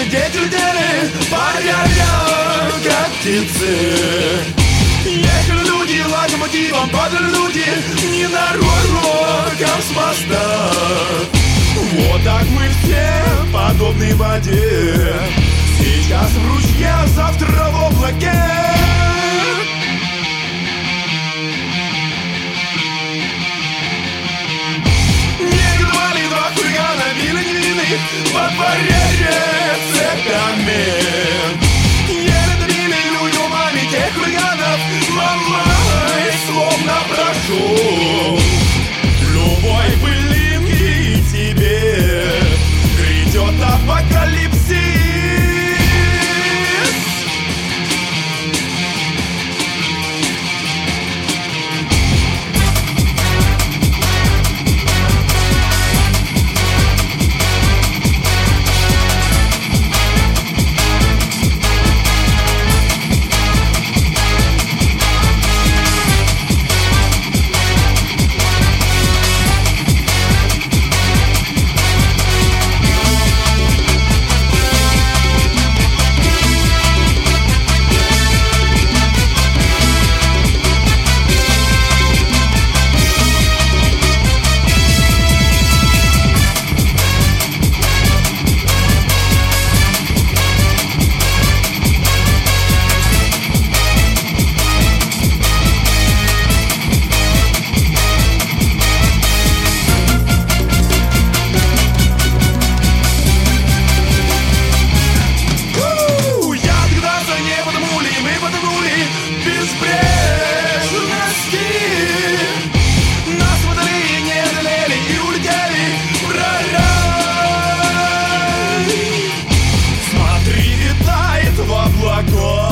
дети летели, паря, как птицы. Ехали люди локомотивом, падали люди ненароком с моста. Вот так мы все подобны воде, сейчас в ручье, завтра в облаке. Во дворе цепями еле давили люди умами тех хулиганов. Мамой словно прошу любой пылинки тебе грядет апокалипсис. Смотри, витает в облаках